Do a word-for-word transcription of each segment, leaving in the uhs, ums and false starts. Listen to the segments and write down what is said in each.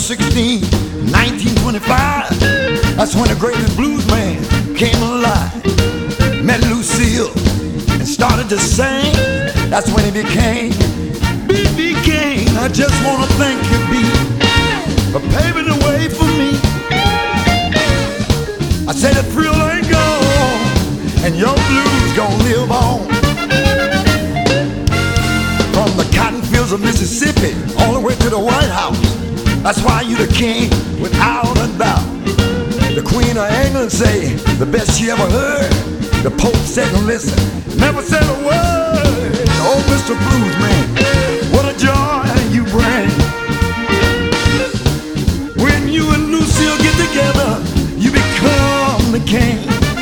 sixteenth, nineteen twenty-five. That's when the greatest blues man came alive. Met Lucille and started to sing. That's when he became B B King. I just wanna thank you, B, for paving the way for me. I said the thrill ain't gone, and your blues gon' live on. From the cotton fields of Mississippi all the way to the White House, that's why you the king without a doubt. The Queen of England say the best she ever heard. The Pope said, listen, never said a word. Oh, Mister Blues Man, what a joy you bring. When you and Lucille get together, you become the king.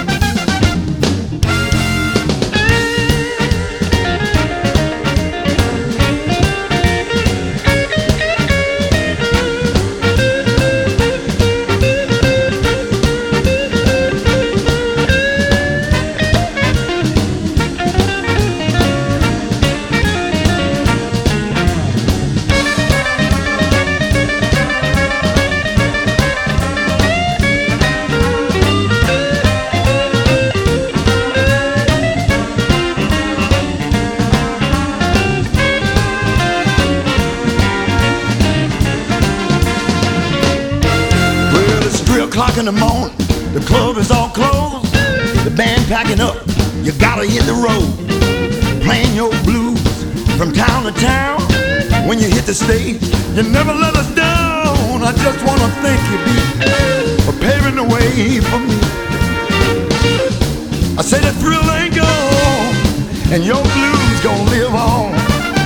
O'clock in the morning, the club is all closed. The band packing up, you gotta hit the road. Playing your blues from town to town. When you hit the stage, you never let us down. I just wanna thank you, B, for paving the way for me. I say the thrill ain't gone, and your blues gon' live on.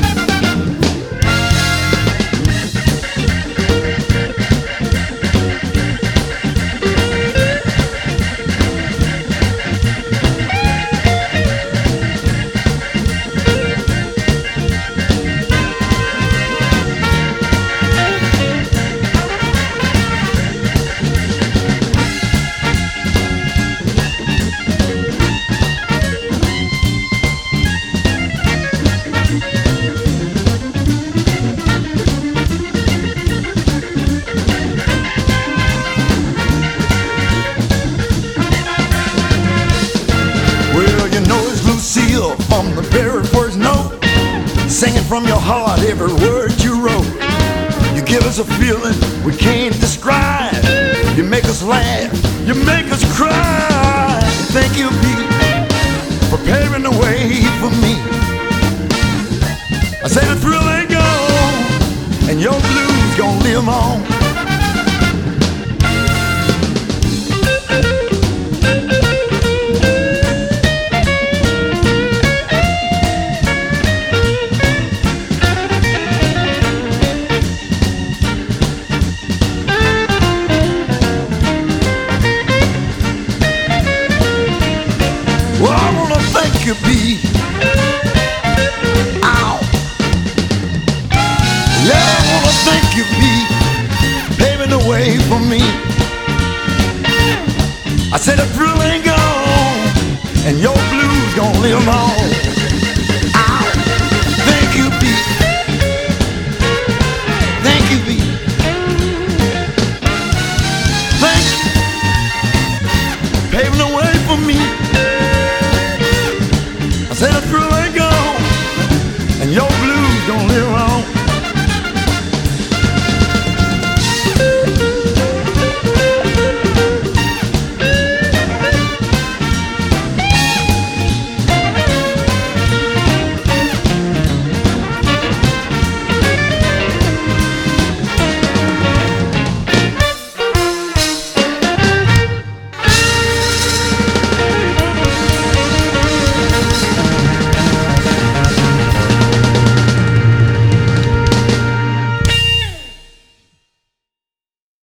From the very first note, singing from your heart every word you wrote. You give us a feeling we can't describe. You make us laugh, you make us cry. Thank you, B, for paving the way for me. I say the thrill ain't gone, and your blues gon' live on. Well, I wanna thank you, B,